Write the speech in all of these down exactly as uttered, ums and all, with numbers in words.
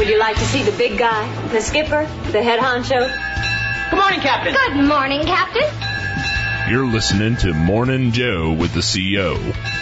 Would you like to see the big guy, the skipper, the head honcho? Good morning, Captain. Good morning, Captain. You're listening to Morning Joe with the C O.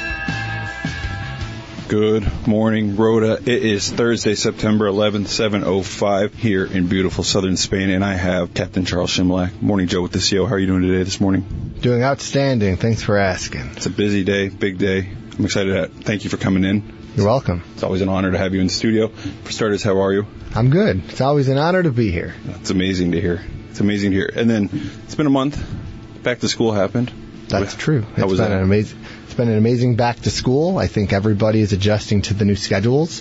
Good morning, Rhoda. It is Thursday, September eleventh, seven oh five here in beautiful southern Spain, and I have Captain Charles Shimlack. Morning, Joe with the C O. How are you doing today this morning? Doing outstanding. Thanks for asking. It's a busy day, big day. I'm excited to thank you for coming in. You're welcome. It's always an honor to have you in the studio. For starters, how are you? I'm good. It's always an honor to be here. It's amazing to hear. It's amazing to hear. And then it's been a month. Back to school happened. That's true. How it's was been that? an amazing. It's been an amazing back to school. I think everybody is adjusting to the new schedules.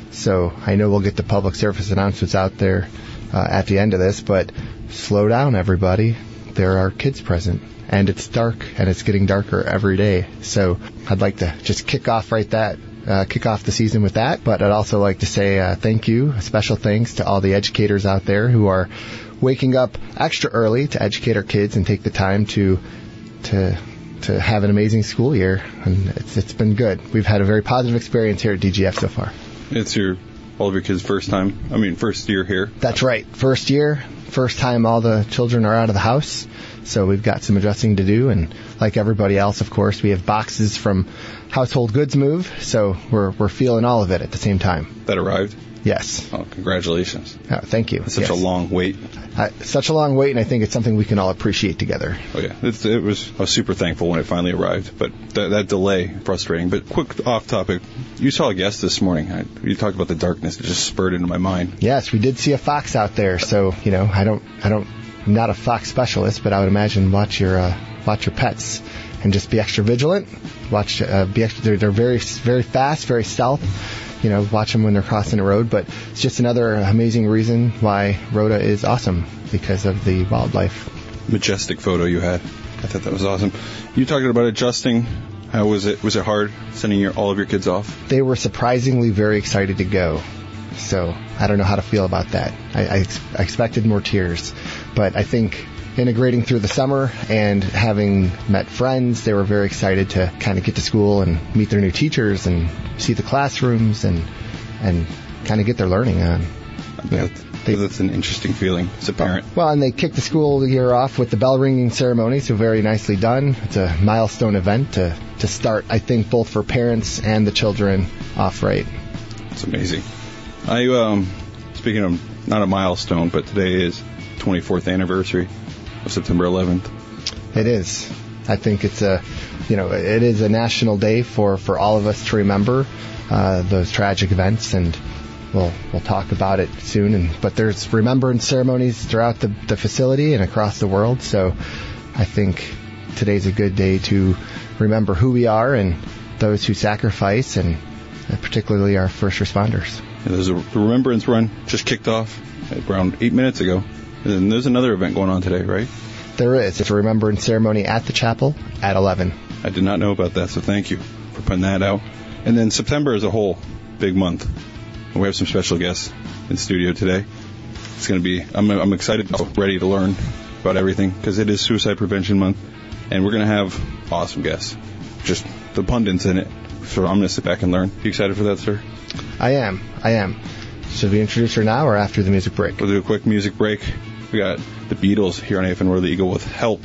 So I know we'll get the public service announcements out there uh, at the end of this, but slow down, everybody. There are kids present, and it's dark, and it's getting darker every day. So I'd like to just kick off right that, uh, kick off the season with that. But I'd also like to say uh, thank you, a special thanks to all the educators out there who are waking up extra early to educate our kids and take the time to to. to have an amazing school year, and it's it's been good. We've had a very positive experience here at D G F so far. It's your all of your kids' first time, I mean, first year here. That's right. First year, first time all the children are out of the house, so we've got some adjusting to do, and like everybody else, of course, we have boxes from household goods move, so we're we're feeling all of it at the same time. That arrived? Yes. Oh, congratulations. Oh, thank you. It's such yes. a long wait. Uh, such a long wait, and I think it's something we can all appreciate together. Oh, yeah. It's, it was, I was super thankful when it finally arrived, but th- that delay, frustrating. But quick off topic, you saw a guest this morning. I, you talked about the darkness. It just spurred into my mind. Yes, we did see a fox out there, so, you know, I don't, I don't, I'm not a fox specialist, but I would imagine watch your, uh, watch your pets and just be extra vigilant. Watch, uh, be extra, they're, they're very, very fast, very stealth. You know, watch them when they're crossing the road, but it's just another amazing reason why Rhoda is awesome, because of the wildlife. Majestic photo you had. I thought that was awesome. You talking about adjusting. How was it? Was it hard sending your, all of your kids off? They were surprisingly very excited to go. So I don't know how to feel about that. I, I, ex- I expected more tears, but I think integrating through the summer and having met friends, they were very excited to kind of get to school and meet their new teachers and see the classrooms and and kind of get their learning on. You know, they, that's an interesting feeling as a parent. Well, and they kicked the school year off with the bell ringing ceremony, so very nicely done. It's a milestone event to, to start, I think, both for parents and the children off right. It's amazing. I um, speaking of not a milestone, but today is twenty-fourth anniversary of September eleventh. It is. I think it's a, you know, it is a national day for, for all of us to remember uh, those tragic events, and we'll we'll talk about it soon. And but there's remembrance ceremonies throughout the, the facility and across the world. So I think today's a good day to remember who we are and those who sacrifice, and particularly our first responders. Yeah, there's a the remembrance run just kicked off around eight minutes ago. And there's another event going on today, right? There is. It's a remembrance ceremony at the chapel at eleven. I did not know about that, so thank you for putting that out. And then September as a whole, big month. We have some special guests in studio today. It's going to be, I'm, I'm excited, ready to learn about everything, because it is Suicide Prevention Month, and we're going to have awesome guests. Just the pundits in it. So I'm going to sit back and learn. You excited for that, sir? I am. I am. Should we introduce her now or after the music break? We'll do a quick music break. We got the Beatles here on A F N Roar the Eagle with Help.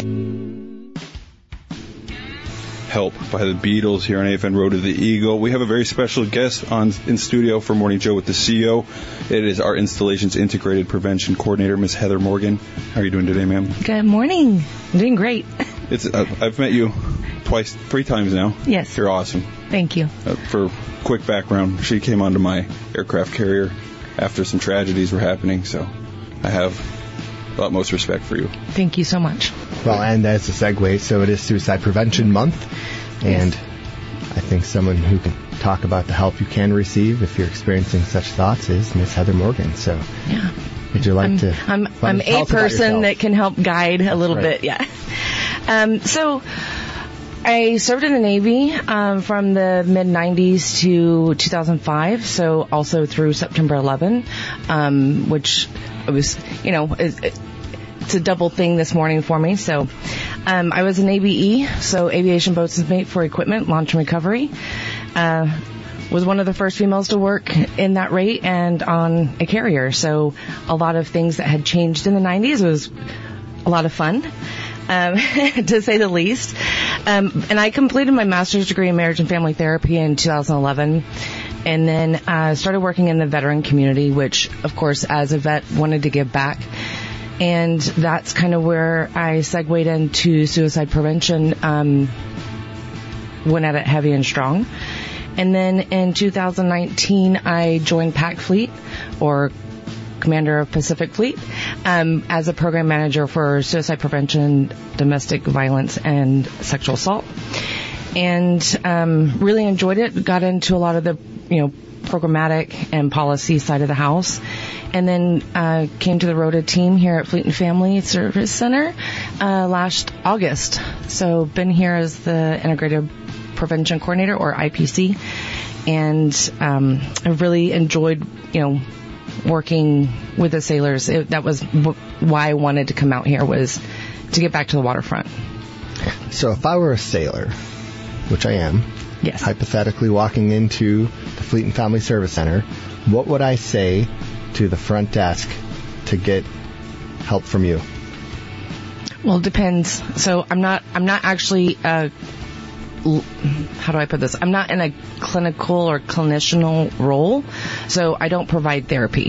Help by the Beatles here on A F N Road to the Eagle. We have a very special guest on in studio for Morning Joe with the C O. It is our Installations Integrated Prevention Coordinator, Miss Heather Morgan. How are you doing today, ma'am? Good morning. I'm doing great. It's uh, I've met you twice, three times now. Yes. You're awesome. Thank you. Uh, for quick background, she came onto my aircraft carrier after some tragedies were happening, so I have the utmost respect for you. Thank you so much. Well, and as a segue, so it is Suicide Prevention Month, and yes. I think someone who can talk about the help you can receive if you're experiencing such thoughts is Miss Heather Morgan. So, yeah. Would you like I'm, to? I'm I'm a person that can help guide a little right. bit. Yeah. Um. So. I served in the Navy um, from the mid nineties to two thousand five, so also through September eleventh, um, which was, you know, it, it's a double thing this morning for me. So um, I was a Navy E, so aviation boats is made for equipment, launch and recovery. Uh, was one of the first females to work in that rate and on a carrier. So a lot of things that had changed in the nineties. It was a lot of fun, um, to say the least. Um, and I completed my master's degree in marriage and family therapy in two thousand eleven. And then uh, started working in the veteran community, which, of course, as a vet, wanted to give back. And that's kind of where I segued into suicide prevention, um, went at it heavy and strong. And then in two thousand nineteen, I joined PAC Fleet, or Commander of Pacific Fleet, um, as a program manager for suicide prevention, domestic violence, and sexual assault. And um, really enjoyed it. Got into a lot of the, you know, programmatic and policy side of the house. And then uh, came to the Rota team here at Fleet and Family Service Center uh, last August. So been here as the Integrated Prevention Coordinator, or I P C. And um, I've really enjoyed, you know, working with the sailors. It, that was w- why I wanted to come out here, was to get back to the waterfront. So if I were a sailor, which I am, yes, hypothetically walking into the Fleet and Family Service Center, what would I say to the front desk to get help from you? Well, it depends. So I'm not, I'm not actually, uh, how do I put this? I'm not in a clinical or clinicianal role, so I don't provide therapy.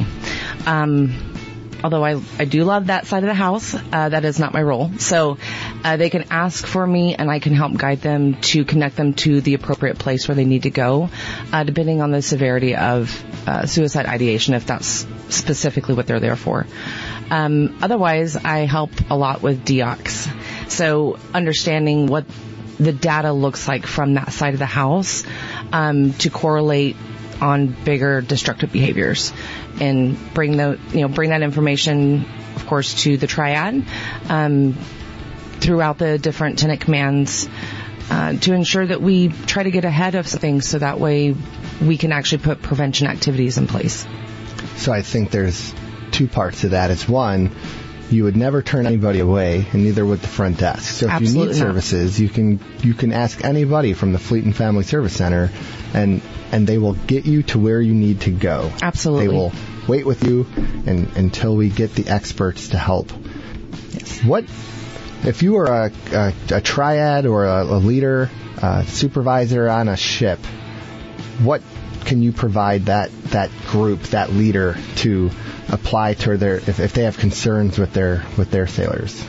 Um, although I, I do love that side of the house, uh, that is not my role. So uh, they can ask for me, and I can help guide them to connect them to the appropriate place where they need to go, uh, depending on the severity of uh, suicide ideation, if that's specifically what they're there for. Um, otherwise, I help a lot with D O C. So understanding what the data looks like from that side of the house, um, to correlate on bigger destructive behaviors, and bring the, you know, bring that information, of course, to the triad, um, throughout the different tenant commands, uh, to ensure that we try to get ahead of things, so that way we can actually put prevention activities in place. So I think there's two parts to that. It's one, you would never turn anybody away, and neither would the front desk. So if Absolutely you need services, you can you can ask anybody from the Fleet and Family Service Center, and and they will get you to where you need to go. Absolutely. They will wait with you and, until we get the experts to help. Yes. What if you were a, a, a triad or a, a leader, a supervisor on a ship? What can you provide that that group, that leader, to apply to their, if, if they have concerns with their with their sailors?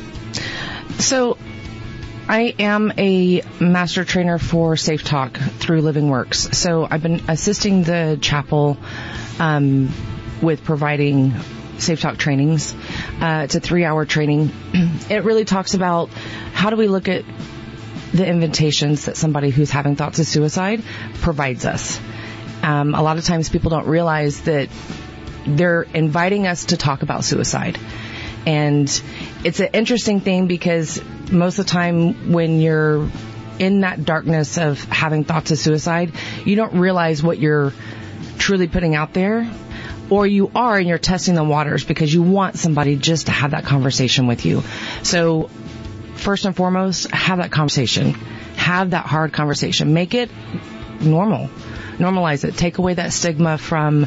So I am a master trainer for Safe Talk through Living Works. So I've been assisting the chapel um, with providing Safe Talk trainings. Uh, it's a three-hour training. It really talks about how do we look at the invitations that somebody who's having thoughts of suicide provides us. Um, a lot of times people don't realize that they're inviting us to talk about suicide. And it's an interesting thing, because most of the time when you're in that darkness of having thoughts of suicide, you don't realize what you're truly putting out there, or you are, and you're testing the waters because you want somebody just to have that conversation with you. So first and foremost, have that conversation. Have that hard conversation. Make it normal. Normalize it. Take away that stigma from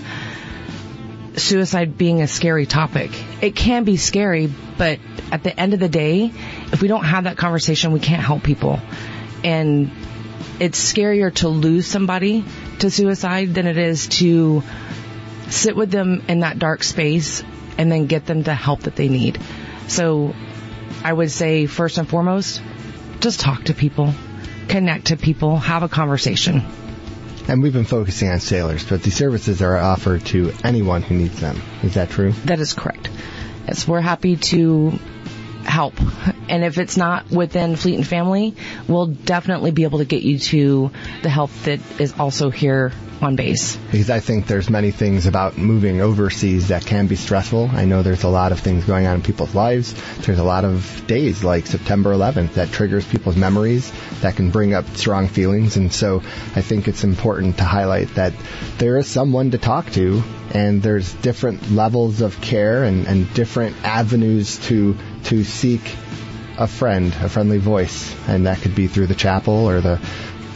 suicide being a scary topic. It can be scary, but at the end of the day, if we don't have that conversation, we can't help people. And it's scarier to lose somebody to suicide than it is to sit with them in that dark space and then get them the help that they need. So I would say, first and foremost, just talk to people, connect to people, have a conversation. And we've been focusing on sailors, but these services are offered to anyone who needs them. Is that true? That is correct. Yes, we're happy to help. And if it's not within Fleet and Family, we'll definitely be able to get you to the help that is also here on base. Because I think there's many things about moving overseas that can be stressful. I know there's a lot of things going on in people's lives. There's a lot of days like September eleventh that triggers people's memories, that can bring up strong feelings. And so I think it's important to highlight that there is someone to talk to, and there's different levels of care and, and different avenues to to seek a friend, a friendly voice. And that could be through the chapel or the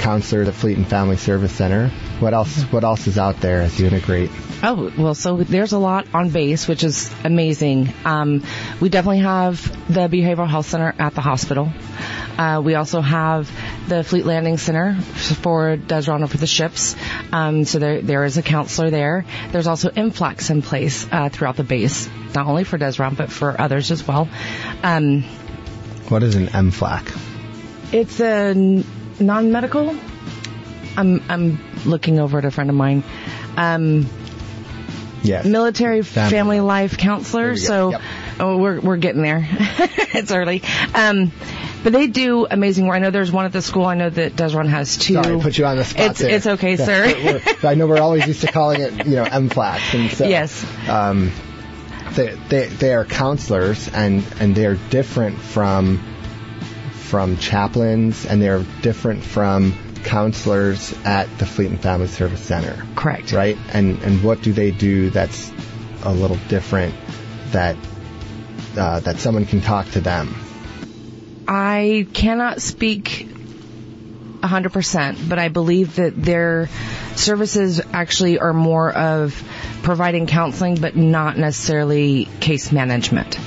counselor at the Fleet and Family Service Center. What else? What else is out there as you integrate? Oh, well, so there's a lot on base, which is amazing. Um, we definitely have the Behavioral Health Center at the hospital. Uh, we also have the Fleet Landing Center for Desron and for the ships. Um, so there, there is a counselor there. There's also M FLACs in place uh, throughout the base, not only for Desron, but for others as well. Um, what is an M FLAC? It's a n- non-medical. I'm, I'm looking over at a friend of mine. Um, Yes. Military Family, family Life Counselor. So yep. oh, we're we're getting there. It's early. Um, but they do amazing work. I know there's one at the school. I know that Desron has two. Sorry, put you on the spot It's, there. it's okay, yeah, sir. We're, we're, I know we're always used to calling it, you know, M FLACs. And so, yes. Um, they, they they are counselors, and, and they're different from from chaplains, and they're different from counselors at the Fleet and Family Service Center. Correct. Right? And and what do they do that's a little different that uh, that someone can talk to them? I cannot speak one hundred percent, but I believe that their services actually are more of providing counseling, but not necessarily case management.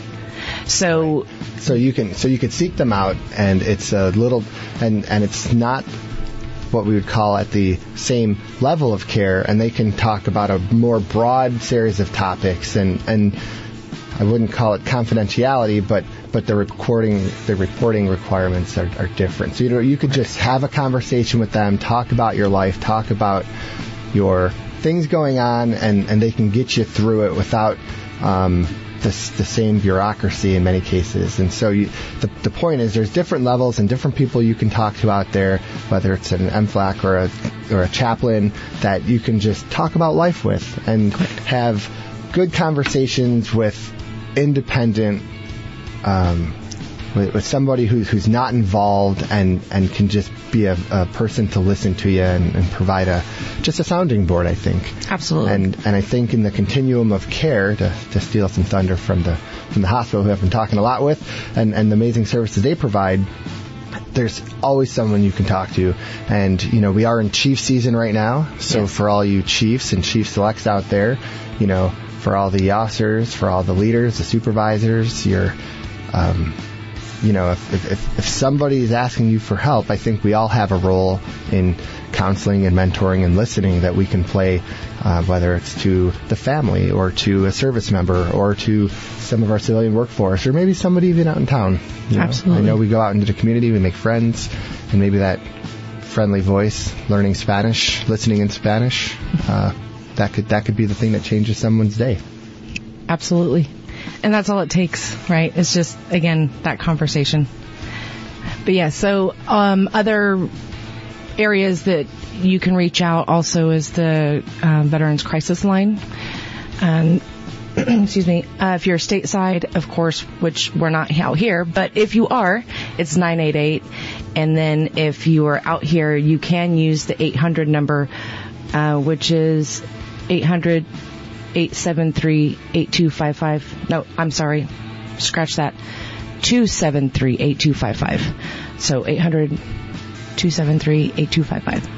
So right. so you can so you could seek them out, and it's a little and and it's not what we would call at the same level of care, and they can talk about a more broad series of topics, and, and I wouldn't call it confidentiality, but, but the recording, the reporting requirements are, are different. So you know, you could just have a conversation with them, talk about your life, talk about your things going on, and, and they can get you through it without um, the, the same bureaucracy in many cases. And so you, the, the point is there's different levels and different people you can talk to out there, whether it's an M FLAC or a, or a chaplain, that you can just talk about life with and have good conversations with independent, um, with, with somebody who's, who's not involved and, and can just be a, a person to listen to you and, and provide a just a sounding board, I think. Absolutely. And and I think in the continuum of care, to, to steal some thunder from the from the hospital who I've been talking a lot with, and, and the amazing services they provide, there's always someone you can talk to. And, you know, we are in chief season right now, so yes. For all you chiefs and chief selects out there, you know, for all the officers, for all the leaders, the supervisors, your um you know, if, if, if somebody is asking you for help, I think we all have a role in counseling and mentoring and listening that we can play, uh, whether it's to the family or to a service member or to some of our civilian workforce or maybe somebody even out in town. You know? Absolutely. I know we go out into the community, we make friends, and maybe that friendly voice, learning Spanish, listening in Spanish, uh, that could that could be the thing that changes someone's day. Absolutely. And that's all it takes, right? It's just, again, that conversation. But yeah, so um, other areas that you can reach out also is the uh, Veterans Crisis Line. And, excuse me, uh, if you're stateside, of course, which we're not out here, but if you are, it's nine eight eight. And then if you are out here, you can use the eight hundred number, uh, which is eight hundred eight seven three eight two five five. No, I'm sorry. Scratch that. two seven three eight two five five. So eight hundred two seven three eight two five five.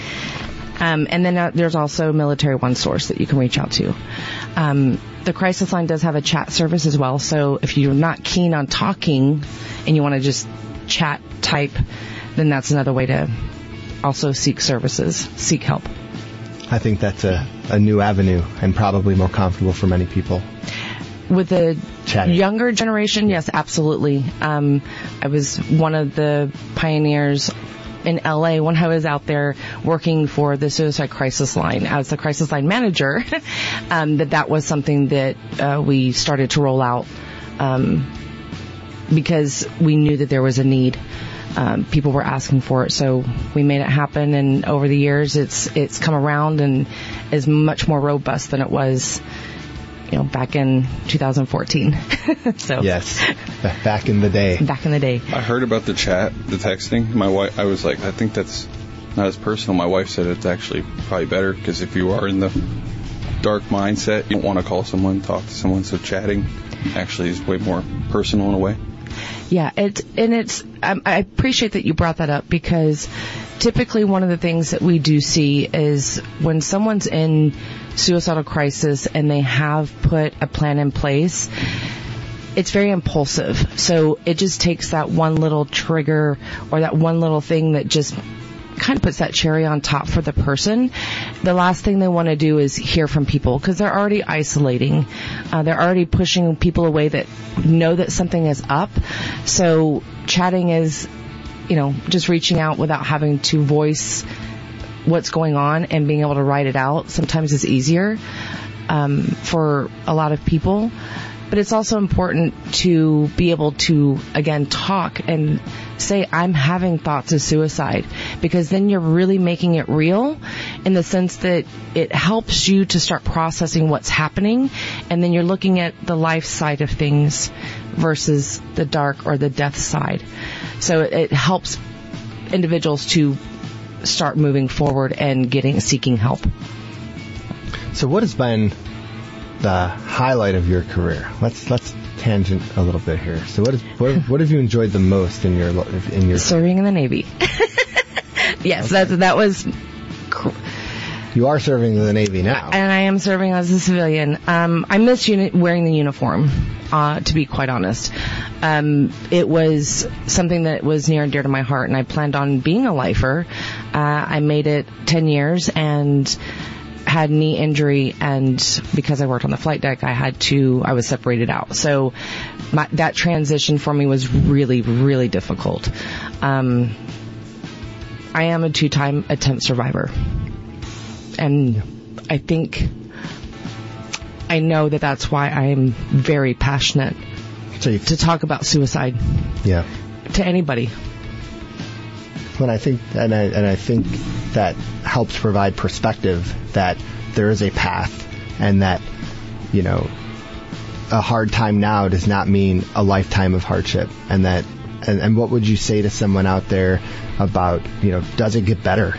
Um, and then uh, there's also Military One Source that you can reach out to. Um, the crisis line does have a chat service as well. So if you're not keen on talking and you want to just chat type, then that's another way to also seek services, seek help. I think that's a, a new avenue and probably more comfortable for many people. With the Chatting. Younger generation, yes, absolutely. Um, I was one of the pioneers in L A when I was out there working for the Suicide Crisis Line as the crisis line manager, um, that that was something that uh, we started to roll out um, because we knew that there was a need. Um, people were asking for it, so we made it happen. And over the years, it's it's come around and is much more robust than it was, you know, back in two thousand fourteen. So yes, back in the day. Back in the day. I heard about the chat, the texting. My wife, I was like, I think that's not as personal. My wife said it's actually probably better because if you are in the dark mindset, you don't want to call someone, talk to someone. So chatting actually is way more personal in a way. Yeah, it's and it's. Um, I appreciate that you brought that up, because typically one of the things that we do see is when someone's in suicidal crisis and they have put a plan in place, it's very impulsive. So it just takes that one little trigger or that one little thing that just kind of puts that cherry on top for the person. The last thing they want to do is hear from people, because they're already isolating. Uh, they're already pushing people away that know that something is up. So chatting is, you know, just reaching out without having to voice what's going on and being able to write it out sometimes is easier um, for a lot of people. But it's also important to be able to, again, talk and say, I'm having thoughts of suicide, because then you're really making it real in the sense that it helps you to start processing what's happening, and then you're looking at the life side of things versus the dark or the death side. So it, it helps individuals to start moving forward and getting seeking help. So what has been the highlight of your career? Let's let's tangent a little bit here. So what is what, what have you enjoyed the most in your in your serving in the Navy? Yes, okay. that that was. Cr- you are serving in the Navy now, and I am serving as a civilian. Um, I miss uni- wearing the uniform. Uh, to be quite honest, um, it was something that was near and dear to my heart, and I planned on being a lifer. Uh, I made it ten years and had knee injury, and because I worked on the flight deck, I had to, I was separated out. So my, that transition for me was really, really difficult. Um, I am a two-time attempt survivor. And I think, I know that that's why I am very passionate so you, to talk about suicide. Yeah. To anybody. When I think, and I, and I think that helps provide perspective that there is a path, and that, you know, a hard time now does not mean a lifetime of hardship. And that, and, and what would you say to someone out there about, you know, does it get better?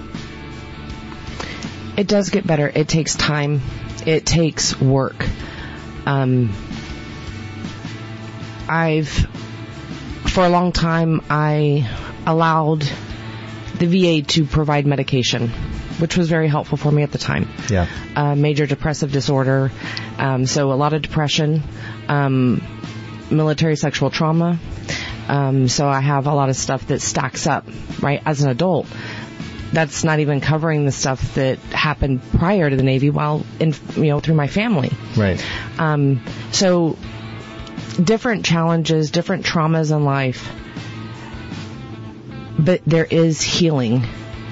It does get better. It takes time. It takes work. Um, I've, for a long time, I allowed the V A to provide medication, which was very helpful for me at the time. Yeah. Uh, major depressive disorder, um, so a lot of depression, um, military sexual trauma. Um, so I have a lot of stuff that stacks up, right, as an adult. That's not even covering the stuff that happened prior to the Navy while, in, you know, through my family. Right. Um, so different challenges, different traumas in life. But there is healing.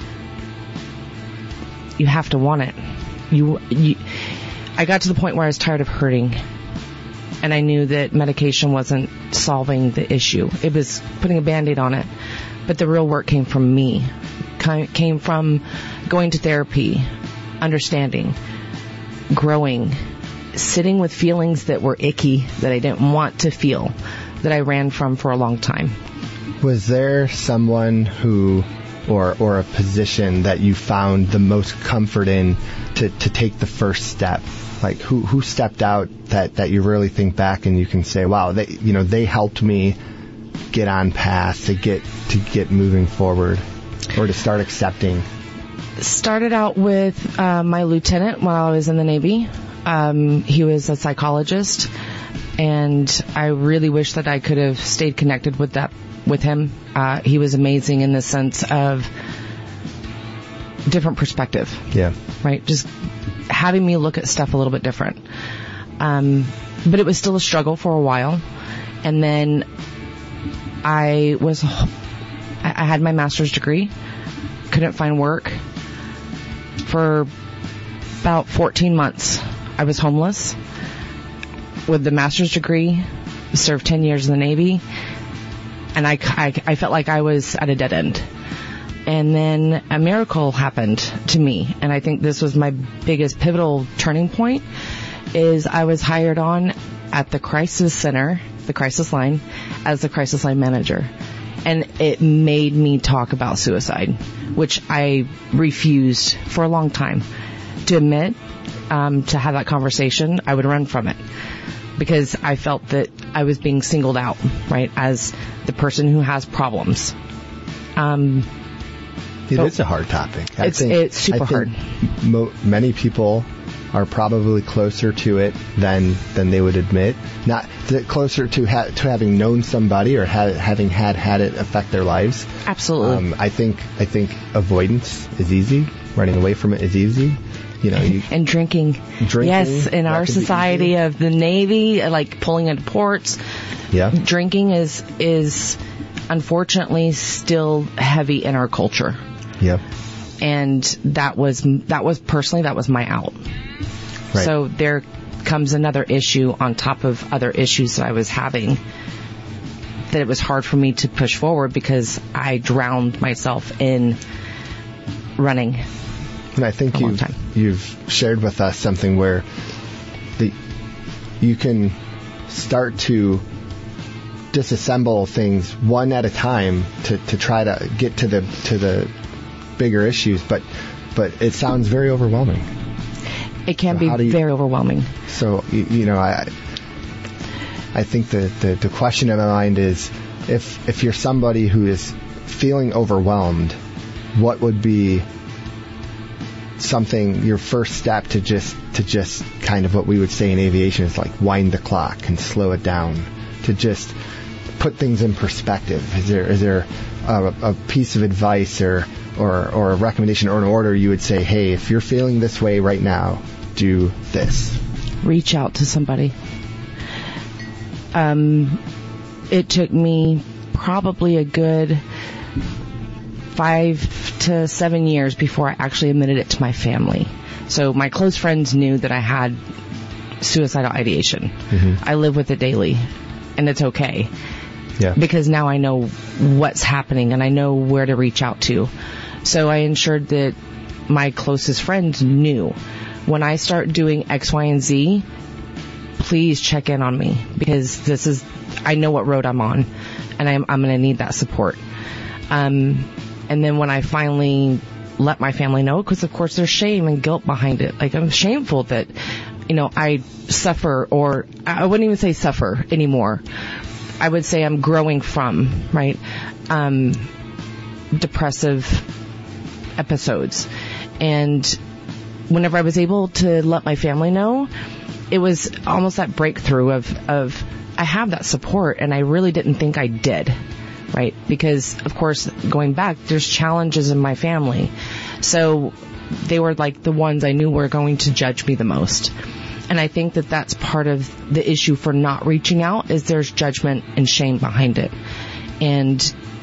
You have to want it. You, you, I got to the point where I was tired of hurting, and I knew that medication wasn't solving the issue. It was putting a Band-Aid on it. But the real work came from me. Came from going to therapy, understanding, growing, sitting with feelings that were icky, that I didn't want to feel, that I ran from for a long time. Was there someone who, or or a position that you found the most comfort in to, to take the first step? Like who who stepped out that, that you really think back and you can say, wow, they you know they helped me get on path to get to get moving forward, or to start accepting? Started out with uh, my lieutenant while I was in the Navy. Um, he was a psychologist, and I really wish that I could have stayed connected with that with him. Uh, he was amazing in the sense of different perspective. Yeah. Right? Just having me look at stuff a little bit different. Um, but it was still a struggle for a while. And then I was, I had my master's degree, couldn't find work for about fourteen months. I was homeless with the master's degree, served ten years in the Navy, and I, I, I felt like I was at a dead end. And then a miracle happened to me, and I think this was my biggest pivotal turning point, is I was hired on at the crisis center, the crisis line, as the crisis line manager. And it made me talk about suicide, which I refused for a long time to admit, um, to have that conversation. I would run from it. because I felt that I was being singled out, right, as the person who has problems. Um, it is a hard topic. I it's think, it's super I think hard. Mo- many people are probably closer to it than than they would admit. Not th- closer to ha- to having known somebody or ha- having had had it affect their lives. Absolutely. Um, I think I think avoidance is easy. Running away from it is easy. You know, you, and drinking. drinking. Yes, in our society of the Navy, like pulling into ports. Yeah. Drinking is is unfortunately still heavy in our culture. Yep. And that was that was personally that was my out. Right. So there comes another issue on top of other issues that I was having, that it was hard for me to push forward because I drowned myself in running. And I think you've, you've shared with us something where the you can start to disassemble things one at a time to, to try to get to the to the bigger issues, but but it sounds very overwhelming. It can so be you, very overwhelming. So you, you know, I I think the, the the question in my mind is, if if you're somebody who is feeling overwhelmed, what would be something, your first step to just to just kind of what we would say in aviation is like wind the clock and slow it down, to just put things in perspective? Is there is there a, a piece of advice or, or or a recommendation or an order you would say, hey, if you're feeling this way right now, do this? Reach out to somebody. Um, it took me probably a good five to seven years before I actually admitted it to my family. So my close friends knew that I had suicidal ideation. Mm-hmm. I live with it daily, and it's okay. Yeah. Because now I know what's happening and I know where to reach out to. So I ensured that my closest friends knew, when I start doing X, Y, and Z, please check in on me, because this is, I know what road I'm on, and I'm, I'm going to need that support. Um, and then when I finally let my family know, because of course there's shame and guilt behind it. Like, I'm shameful that, you know, I suffer, or I wouldn't even say suffer anymore. I would say I'm growing from, right, um, depressive episodes. And whenever I was able to let my family know, it was almost that breakthrough of, of I have that support, and I really didn't think I did, right? Because, of course, going back, there's challenges in my family. So they were like the ones I knew were going to judge me the most. And I think that that's part of the issue for not reaching out, is there's judgment and shame behind it. And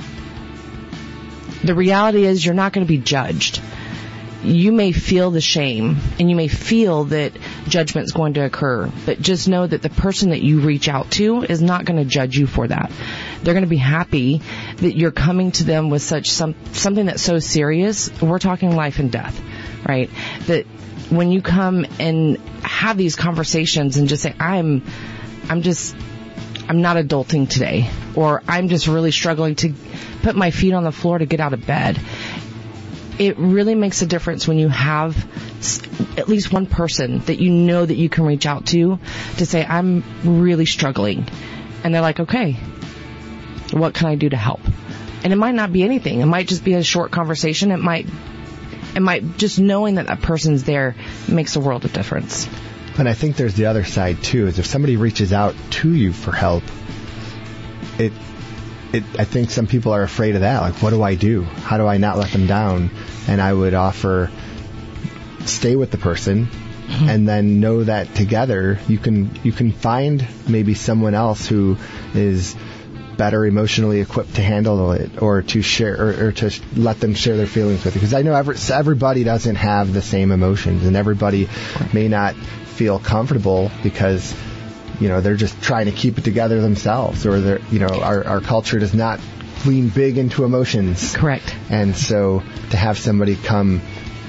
the reality is, you're not going to be judged. You may feel the shame, and you may feel that judgment's going to occur, but just know that the person that you reach out to is not going to judge you for that. They're going to be happy that you're coming to them with such some something that's so serious. We're talking life and death, right? That when you come and have these conversations and just say, I'm, I'm just, I'm not adulting today, or I'm just really struggling to put my feet on the floor to get out of bed. It really makes a difference when you have at least one person that you know that you can reach out to, to say, I'm really struggling. And they're like, okay, what can I do to help? And it might not be anything. It might just be a short conversation. It might, it might just knowing that that person's there makes a world of difference. And I think there's the other side too, is if somebody reaches out to you for help, it, it, I think some people are afraid of that. Like, what do I do? How do I not let them down? And I would offer, stay with the person, mm-hmm. and then know that together you can you can find maybe someone else who is better emotionally equipped to handle it, or to share, or, or to let them share their feelings with you. Because I know every, everybody doesn't have the same emotions, and everybody may not feel comfortable because, you know, they're just trying to keep it together themselves, or they're, you know, our, our culture does not lean big into emotions. Correct. And so to have somebody come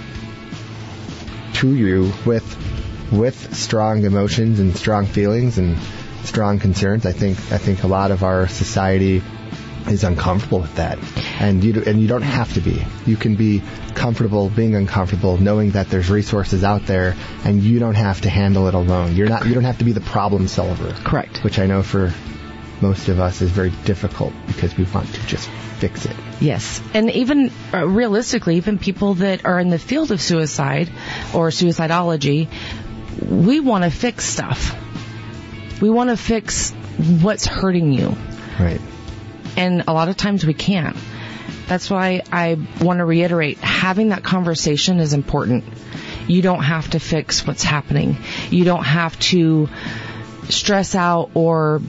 to you with with strong emotions and strong feelings and strong concerns, I think I think a lot of our society is uncomfortable with that, and you and you don't have to be. You can be comfortable being uncomfortable, knowing that there's resources out there, and you don't have to handle it alone. You're not. You don't have to be the problem solver. Correct. Which I know for most of us is very difficult because we want to just fix it. Yes, and even uh, realistically, even people that are in the field of suicide or suicidology, we want to fix stuff. We want to fix what's hurting you. Right. And a lot of times we can't. That's why I want to reiterate, having that conversation is important. You don't have to fix what's happening. You don't have to stress out or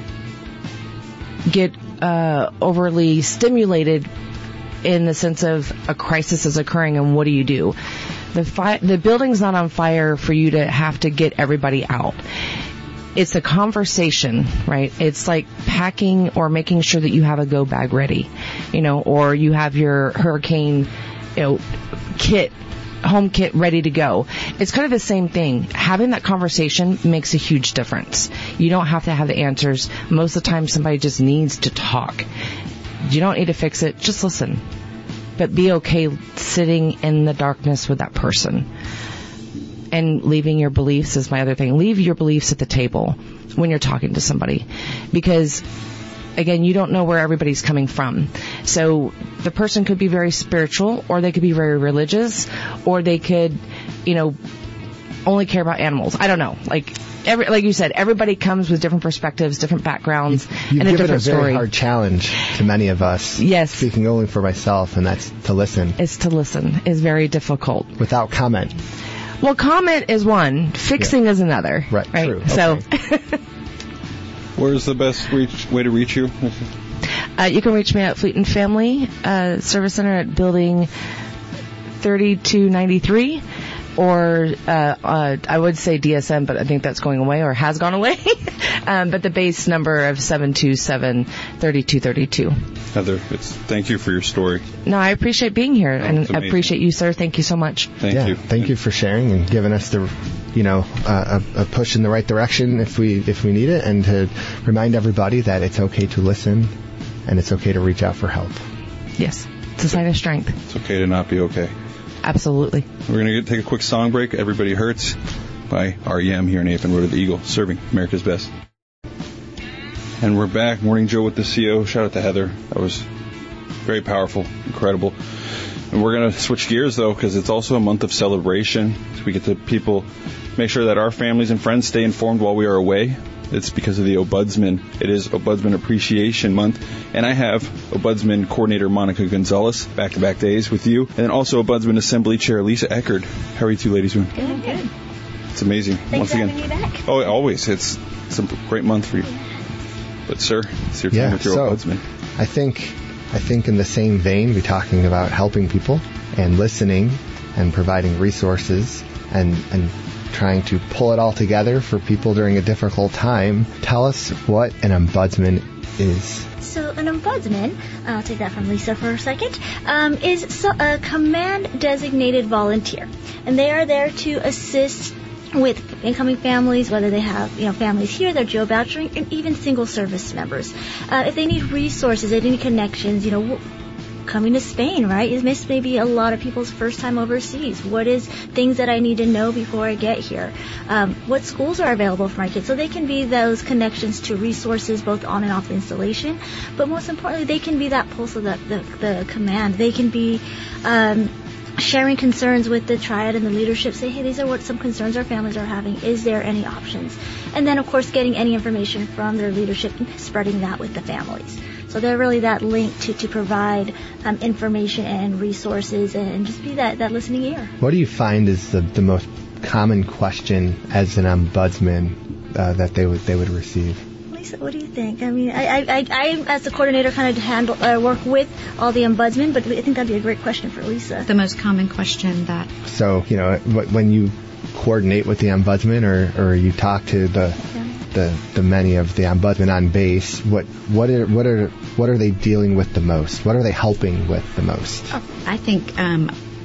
get uh, overly stimulated in the sense of a crisis is occurring and what do you do? The fi- the building's not on fire for you to have to get everybody out. It's a conversation, right? It's like packing or making sure that you have a go bag ready, you know, or you have your hurricane, you know, kit, home kit ready to go. It's kind of the same thing. Having that conversation makes a huge difference. You don't have to have the answers. Most of the time somebody just needs to talk. You don't need to fix it. Just listen. But be okay sitting in the darkness with that person. And leaving your beliefs is my other thing. Leave your beliefs at the table when you're talking to somebody. Because, again, you don't know where everybody's coming from. So the person could be very spiritual, or they could be very religious, or they could, you know, only care about animals. I don't know. Like every, like you said, everybody comes with different perspectives, different backgrounds, you, and a different story. You've given a very hard challenge to many of us. Yes. Speaking only for myself, and that's to listen. It's to listen. It's very difficult. Without comment. Well, comment is one. Fixing yeah. is another. Right. Right. True. So. Okay. Where's the best reach, way to reach you? Uh, you can reach me at Fleet and Family uh, Service Center at Building thirty-two ninety-three, or uh, uh, I would say D S M, but I think that's going away or has gone away. um, but the base number of seven two seven, three two three two. Heather, it's thank you for your story. No, I appreciate being here, Oh, and I appreciate you, sir. Thank you so much. Thank yeah, you. Thank you for sharing and giving us the, you know, uh, a, a push in the right direction if we if we need it, and to remind everybody that it's okay to listen, and it's okay to reach out for help. Yes, it's a sign of strength. It's okay to not be okay. Absolutely. We're going to take a quick song break. Everybody Hurts by R E M here in Nathan Road of the Eagle, serving America's best. And we're back. Morning Joe with the C O. Shout out to Heather. That was very powerful, incredible. And we're going to switch gears, though, because it's also a month of celebration. So we get to people make sure that our families and friends stay informed while we are away. It's because of the Ombudsman. It is Ombudsman Appreciation Month. And I have Ombudsman Coordinator Monica Gonzalez, back-to-back days with you. And then also Ombudsman Assembly Chair Lisa Eckerd. How are you two ladies doing? Good, good. It's amazing. Thanks Once for again. having me back. Oh, always. It's, it's a great month for you. But, sir, it's your time Yeah, with your so Ombudsman. I think, I think in the same vein, we're talking about helping people and listening and providing resources and, and trying to pull it all together for people during a difficult time. Tell us what an ombudsman is. So an ombudsman, I'll take that from Lisa for a second, um, is so, a command-designated volunteer. And they are there to assist with incoming families, whether they have, you know, families here, they're Joe vouchering, and even single service members. Uh, if they need resources, they need connections, you know, coming to Spain, right? This may be a lot of people's first time overseas. What is things that I need to know before I get here? Um, what schools are available for my kids? So they can be those connections to resources both on and off the installation. But most importantly, they can be that pulse of the, the, the command. They can be um, sharing concerns with the triad and the leadership. Say, hey, these are what some concerns our families are having. Is there any options? And then, of course, getting any information from their leadership and spreading that with the families. So they're really that link to, to provide um, information and resources and just be that, that listening ear. What do you find is the, the most common question as an ombudsman uh, that they would they would receive? Lisa, what do you think? I mean, I, I, I, I as the coordinator, kind of handle uh, work with all the ombudsmen, but I think that'd be a great question for Lisa. The most common question that... So, you know, when you coordinate with the ombudsman or, or you talk to the... Yeah. The, the many of the ombudsmen on base, what what are what are what are they dealing with the most? What are they helping with the most? Oh, I think um,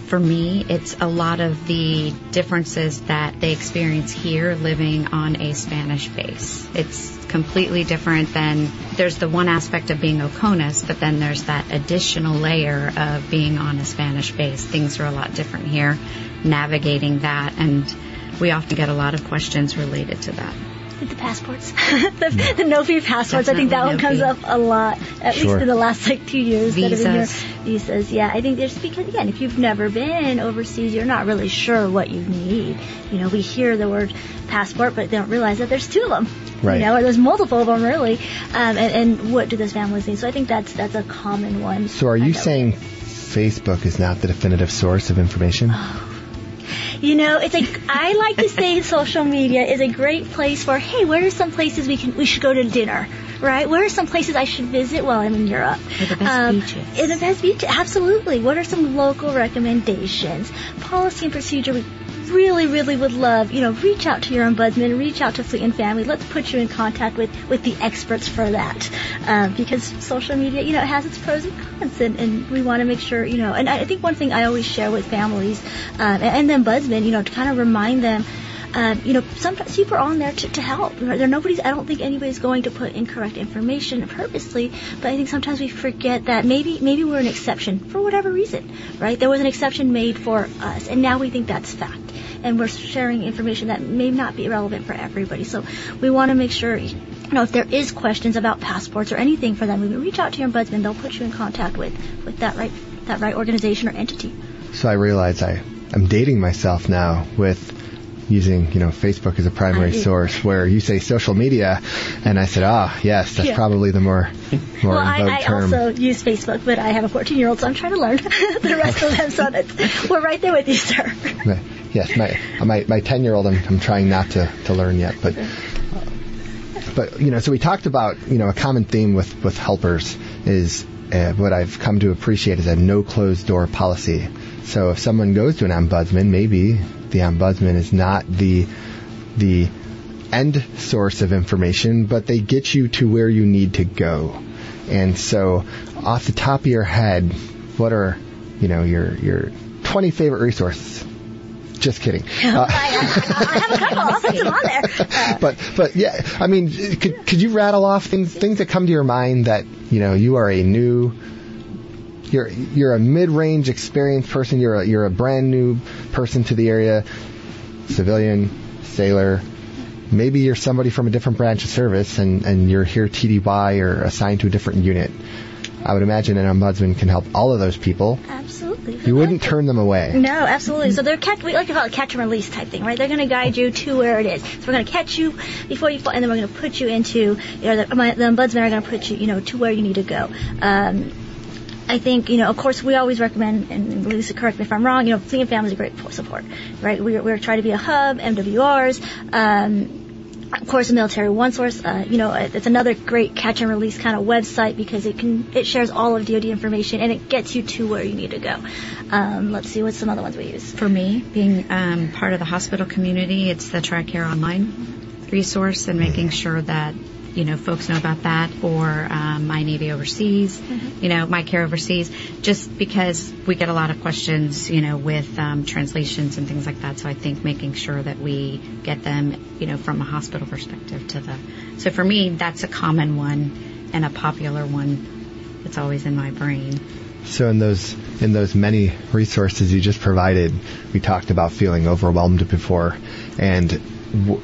for me, it's a lot of the differences that they experience here living on a Spanish base. It's completely different than, there's the one aspect of being Oconus, but then there's that additional layer of being on a Spanish base. Things are a lot different here, navigating that, and we often get a lot of questions related to that. The passports, the, the no-fee passports. Definitely I think that one comes up a lot, at sure. least in the last like two years. Visas. That have been here. Visas, yeah. I think there's, because again, if you've never been overseas, you're not really sure what you need. You know, we hear the word passport, but they don't realize that there's two of them. Right. You know, or there's multiple of them really. Um, and, and what do those families need? So I think that's that's a common one. So are you saying Facebook is not the definitive source of information? You know, it's like, I like to say social media is a great place for, hey, where are some places we can we should go to dinner, right? Where are some places I should visit while I'm in Europe? Or the best um, beaches. In the best beaches, absolutely. What are some local recommendations? Policy and procedure, we really, really would love, you know, reach out to your ombudsman, reach out to Fleet and Family. Let's put you in contact with, with the experts for that. Um, because social media, you know, it has its pros and cons, and, and we want to make sure, you know, and I think one thing I always share with families um, and, and the ombudsman, you know, to kind of remind them, Um, you know, sometimes people are on there to, to help. There, nobody's. I don't think anybody's going to put incorrect information purposely, but I think sometimes we forget that maybe maybe we're an exception for whatever reason, right? There was an exception made for us, and now we think that's fact, and we're sharing information that may not be relevant for everybody. So we want to make sure, you know, if there is questions about passports or anything for them, we reach out to your ombudsman. They'll put you in contact with, with that right that right organization or entity. So I realize I I'm dating myself now with using, you know, Facebook as a primary source, where you say social media, and I said, ah, yes, that's yeah. probably the more more well, in vogue I, I term. also use Facebook, but I have a fourteen-year-old, so I'm trying to learn the rest of them. So that's, we're right there with you, sir. Yes, my my my ten-year-old, I'm, I'm trying not to, to learn yet, but but you know, so we talked about, you know, a common theme with with helpers is uh, what I've come to appreciate is a no closed door policy. So if someone goes to an ombudsman, maybe the ombudsman is not the the end source of information, but they get you to where you need to go. And so, off the top of your head, what are, you know, your your twenty favorite resources? Just kidding. Uh, I, I have a couple. I'll put them on there. Uh, but but yeah, I mean, could could you rattle off things things that come to your mind that, you know, you are a new You're you're a mid-range experienced person. You're a, you're a brand new person to the area, civilian, sailor. Maybe you're somebody from a different branch of service, and, and you're here T D Y or assigned to a different unit. I would imagine an ombudsman can help all of those people. Absolutely. You wouldn't turn them away. No, absolutely. So they're catch, we like to call it catch and release type thing, right? They're going to guide you to where it is. So we're going to catch you before you fall, and then we're going to put you into, you know, the, my, the ombudsman are going to put you, you know, to where you need to go. Um, I think, you know, of course, we always recommend, and Lisa, correct me if I'm wrong, you know, Fleet and Family is a great support, right? We're, we're trying to be a hub, M W Rs, um, of course, a Military One Source, uh, you know, it's another great catch and release kind of website because it can, it shares all of D O D information and it gets you to where you need to go. Um, let's see, what's some other ones we use? For me, being um, part of the hospital community, it's the TRICARE Online resource and making sure that, you know, folks know about that, or um, My Navy Overseas, mm-hmm. you know, My Care Overseas, just because we get a lot of questions, you know, with um, translations and things like that. So I think making sure that we get them, you know, from a hospital perspective to the. So for me, that's a common one and a popular one that's always in my brain. So in those in those many resources you just provided, we talked about feeling overwhelmed before, and. W-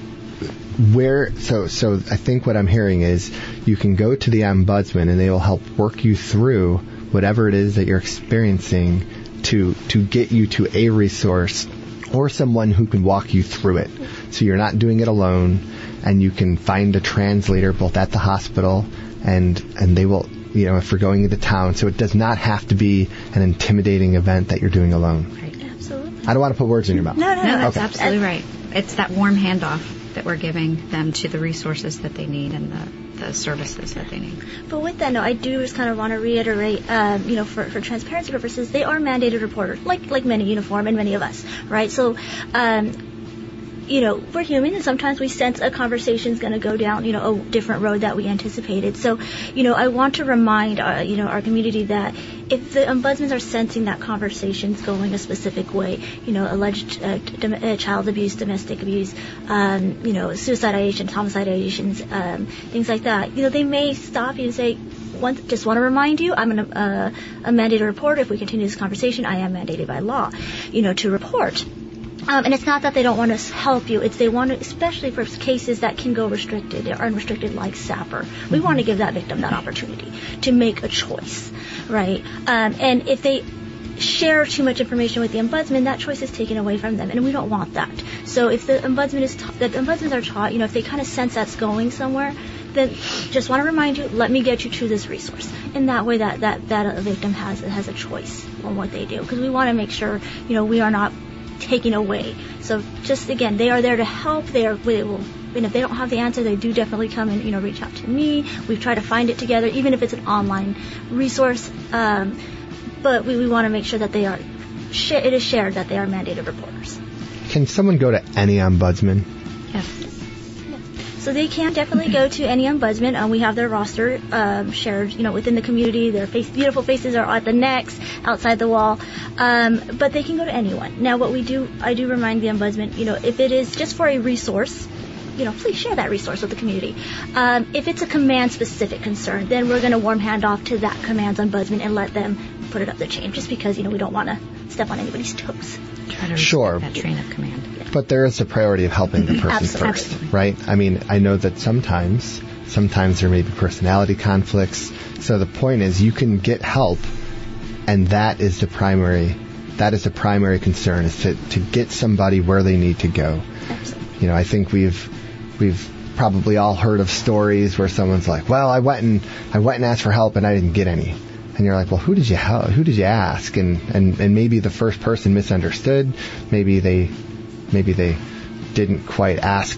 Where so so I think what I'm hearing is you can go to the ombudsman and they will help work you through whatever it is that you're experiencing to to get you to a resource or someone who can walk you through it. So you're not doing it alone, and you can find a translator both at the hospital and and they will, you know, if you're going into town. So it does not have to be an intimidating event that you're doing alone. Right, absolutely. I don't want to put words in your mouth. No, no, no. That's okay. absolutely right. It's that warm handoff that we're giving them to the resources that they need and the, the services that they need. But with that note, I do just kind of want to reiterate, um, you know, for, for transparency purposes, they are mandated reporters, like like many uniform and many of us, right? So, um, you know, we're human, and sometimes we sense a conversation is going to go down, you know, a different road that we anticipated. So, you know, I want to remind, our, you know, our community that if the ombudsmen are sensing that conversation's going a specific way, you know, alleged uh, dom- uh, child abuse, domestic abuse, um, you know, suicide ideations, homicide ideations, um, things like that, you know, they may stop you and say, One, just want to remind you, I'm an, uh, a mandated reporter. If we continue this conversation, I am mandated by law, you know, to report. Um, and it's not that they don't want to help you. It's they want to, especially for cases that can go restricted or unrestricted, like SAPR. We want to give that victim that opportunity to make a choice, right? Um, and if they share too much information with the ombudsman, that choice is taken away from them, and we don't want that. So if the ombudsman is ta- that the ombudsmen are taught, you know, if they kind of sense that's going somewhere, then just want to remind you, let me get you to this resource. And that way that, that, that a victim has has a choice on what they do. Because we want to make sure, you know, we are not taking away. So just, again, they are there to help. They are, they will, and if they don't have the answer, they do definitely come and, you know, reach out to me. We try to find it together, even if it's an online resource. Um, but we, we want to make sure that they are, sh- it is shared that they are mandated reporters. Can someone go to any ombudsman? Yes. So they can definitely go to any ombudsman. Um, we have their roster um, shared, you know, within the community. Their face, beautiful faces are at the necks, outside the wall. Um, but they can go to anyone. Now, what we do, I do remind the ombudsman, you know, if it is just for a resource, you know, please share that resource with the community. Um, if it's a command-specific concern, then we're going to warm hand off to that command's ombudsman and let them put it up the chain, just because, you know, we don't want to step on anybody's toes. Try to sure. that train of command. But there is a priority of helping the person Absolutely. first, right? I mean, I know that sometimes, sometimes there may be personality conflicts. So the point is, you can get help, and that is the primary, that is the primary concern, is to, to get somebody where they need to go. Absolutely. You know, I think we've, we've probably all heard of stories where someone's like, well, I went and, I went and asked for help and I didn't get any. And you're like, well, who did you help? Who did you ask? And, and, and maybe the first person misunderstood. Maybe they, maybe they didn't quite ask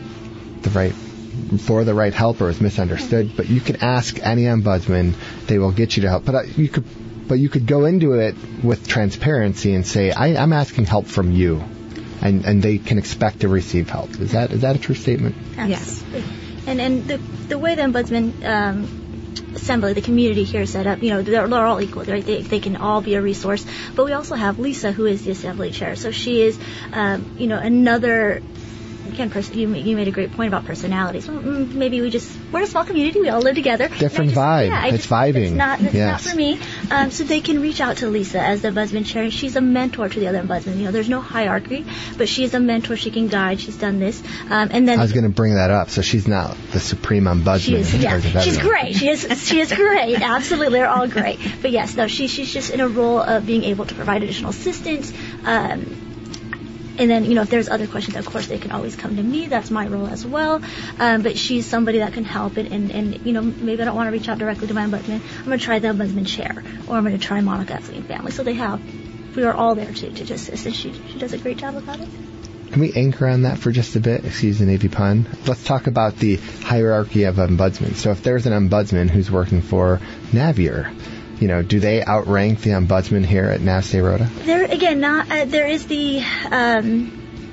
the right, for the right help, or was misunderstood. But you can ask any ombudsman; they will get you to help. But uh, you could, but you could go into it with transparency and say, I, I'm asking help from you, and and they can expect to receive help. Is that is that a true statement? Absolutely. Yes. And and the the way the ombudsman um, assembly, the community here is set up, you know, they're, they're all equal, right? They, they can all be a resource. But we also have Lisa, who is the assembly chair. So she is, um, you know, another, again, pers- you, you made a great point about personalities. Well, mm, maybe we just, we're a small community, we all live together. Different just, vibe. Yeah, it's just, vibing. It's not, it's yes. not for me. Um, so they can reach out to Lisa as the ombudsman chair. She's a mentor to the other ombudsman. You know, there's no hierarchy, but she is a mentor. She can guide. She's done this. Um, and then I was going to bring that up. So she's not the supreme ombudsman. She is, in yeah. charge of She's everyone. great. She is, she is great. Absolutely. They're all great. But yes, no, she, she's just in a role of being able to provide additional assistance. Um, And then, you know, if there's other questions, of course, they can always come to me. That's my role as well. Um, but she's somebody that can help. And, and, and, you know, maybe I don't want to reach out directly to my ombudsman. I'm going to try the ombudsman chair. Or I'm going to try Monica at Fleeing Family. So they have, we are all there to, to assist. And she, she does a great job about it. Can we anchor on that for just a bit? Excuse the Navy pun. Let's talk about the hierarchy of ombudsmen. So if there's an ombudsman who's working for Navier, you know, do they outrank the ombudsman here at Nav State Rhoda? There again, not uh, there is the. Um,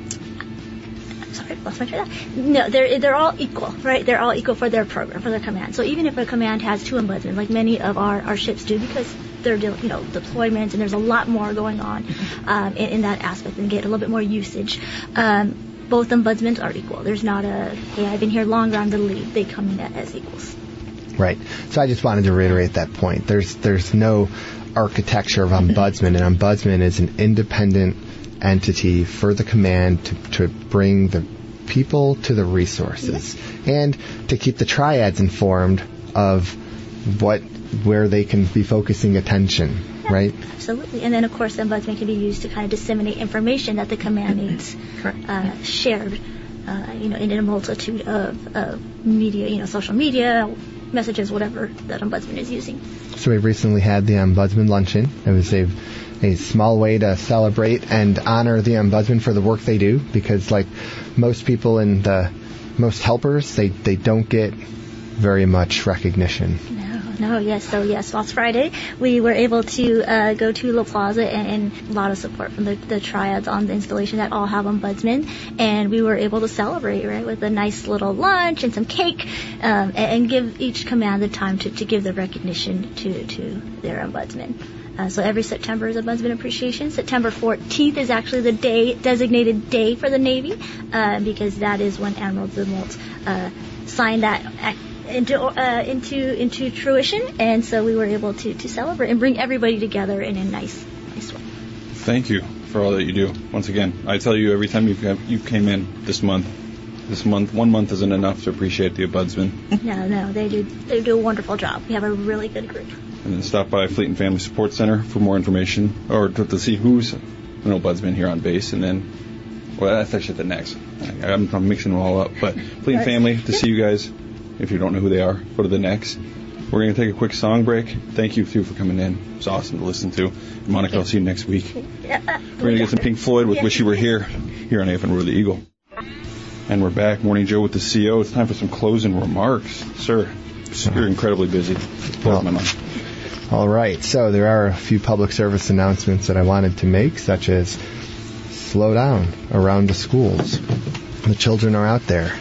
I'm sorry, I lost my train of thought. No, they're they're all equal, right? They're all equal for their program, for their command. So even if a command has two ombudsmen, like many of our, our ships do, because they're dealing, you know, deployments, and there's a lot more going on um, in, in that aspect, and get a little bit more usage. Um, both ombudsmen are equal. There's not a, hey, I've been here longer, I'm the lead. They come in as equals. Right. So I just wanted to reiterate that point. There's there's no architecture of ombudsman. An ombudsman is an independent entity for the command to, to bring the people to the resources, yes, and to keep the triads informed of what where they can be focusing attention. Yeah, right? Absolutely. And then, of course, the ombudsman can be used to kind of disseminate information that the command needs uh, shared, uh, you know, in a multitude of, of media, you know, social media, messages, whatever that ombudsman is using. So we recently had the Ombudsman Luncheon. It was a a small way to celebrate and honor the ombudsman for the work they do, because like most people in the most helpers, they, they don't get very much recognition. No, no, yes. So, yes, last Friday we were able to uh, go to La Plaza, and, and a lot of support from the, the triads on the installation that all have ombudsmen. And we were able to celebrate, right, with a nice little lunch and some cake, um, and, and give each command the time to, to give the recognition to, to their ombudsman. Uh, so every September is Ombudsman Appreciation. September fourteenth is actually the day designated day for the Navy, uh, because that is when Admiral Zumwalt uh, signed that act into uh, into into fruition, and so we were able to, to celebrate and bring everybody together in a nice nice way. Thank you for all that you do. Once again, I tell you every time you've you came in this month. This month, one month isn't enough to appreciate the ombudsman. No, no, they do they do a wonderful job. We have a really good group. And then stop by Fleet and Family Support Center for more information, or to, to see who's an ombudsman here on base. And then, well, that's actually the next. I, I'm, I'm mixing them all up. But Fleet and Family, to see you guys. If you don't know who they are, go to the next. We're going to take a quick song break. Thank you, too, for coming in. It was awesome to listen to. Monica, I'll see you next week. We're going to get some Pink Floyd with Wish You Were Here, here on A F and Roar the Eagle. And we're back. Morning Joe with the C O. It's time for some closing remarks. Sir, you're incredibly busy. Blows well, my mind. All right. So there are a few public service announcements that I wanted to make, such as slow down around the schools. The children are out there.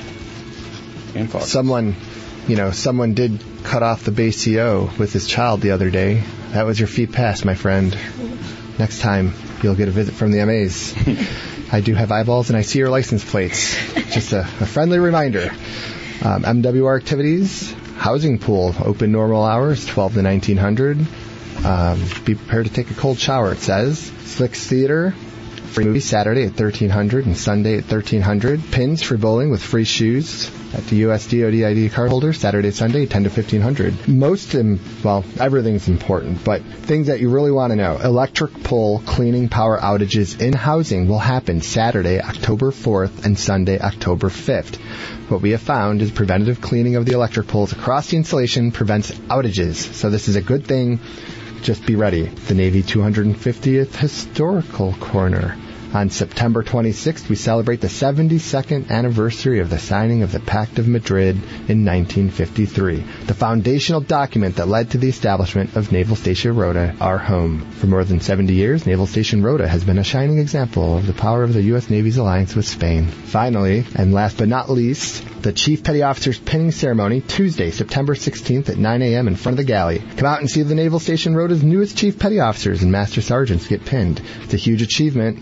And Fox. Someone, you know, someone did cut off the base C O with his child the other day. That was your feet pass, my friend. Next time, you'll get a visit from the M As. I do have eyeballs, and I see your license plates. Just a, a friendly reminder. Um, M W R activities, housing pool, open normal hours, twelve to nineteen hundred. Um, be prepared to take a cold shower, it says. Slicks Theater, free movie Saturday at thirteen hundred and Sunday at thirteen hundred. Pins for bowling with free shoes at the U S D O D I D card holder Saturday, Sunday, ten to fifteen hundred. Most, um, well, everything's important, but things that you really want to know. Electric pole cleaning power outages in housing will happen Saturday, October fourth and Sunday, October fifth. What we have found is preventative cleaning of the electric poles across the installation prevents outages. So this is a good thing. Just be ready. The Navy two hundred fiftieth Historical Corner. On September twenty-sixth, we celebrate the seventy-second anniversary of the signing of the Pact of Madrid in nineteen fifty-three, the foundational document that led to the establishment of Naval Station Rota, our home. For more than seventy years, Naval Station Rota has been a shining example of the power of the U S Navy's alliance with Spain. Finally, and last but not least, the Chief Petty Officer's pinning ceremony, Tuesday, September sixteenth at nine a.m. in front of the galley. Come out and see the Naval Station Rota's newest Chief Petty Officers and Master Sergeants get pinned. It's a huge achievement,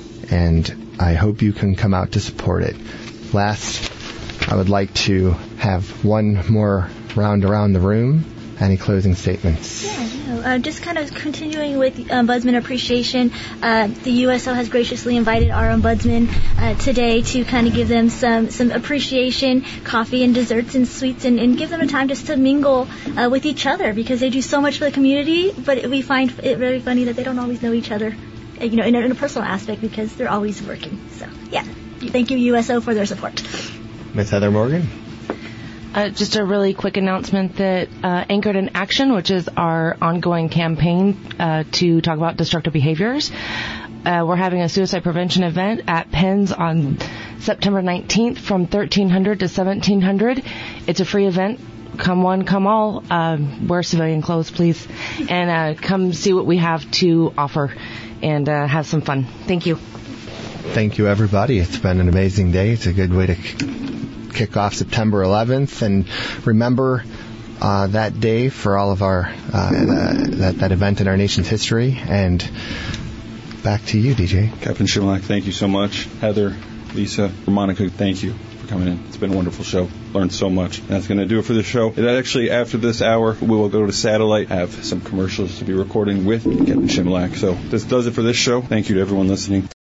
and I hope you can come out to support it. Last, I would like to have one more round around the room. Any closing statements? Yeah, no, uh, just kind of continuing with Ombudsman Appreciation. Uh, the U S O has graciously invited our Ombudsman uh, today to kind of give them some, some appreciation, coffee and desserts and sweets, and, and give them a time just to mingle uh, with each other, because they do so much for the community, but we find it very funny that they don't always know each other, you know, in a, in a personal aspect, because they're always working. So, yeah, thank you, U S O, for their support. Miz Heather Morgan? Uh, just a really quick announcement that uh, Anchored in Action, which is our ongoing campaign uh, to talk about destructive behaviors, uh, we're having a suicide prevention event at Penn's on September nineteenth from thirteen hundred to seventeen hundred. It's a free event. Come one, come all. Uh, wear civilian clothes, please, and uh, come see what we have to offer and uh, have some fun. Thank you. Thank you, everybody. It's been an amazing day. It's a good way to kick off September eleventh, and remember uh, that day for all of our uh, that, that event in our nation's history. And back to you, D J. Captain Shimlack, thank you so much. Heather, Lisa, Monica, thank you for coming in. It's been a wonderful show. Learned so much. And that's going to do it for the show. And actually, after this hour, we will go to satellite, have some commercials to be recording with Captain Shimlack. So this does it for this show. Thank you to everyone listening.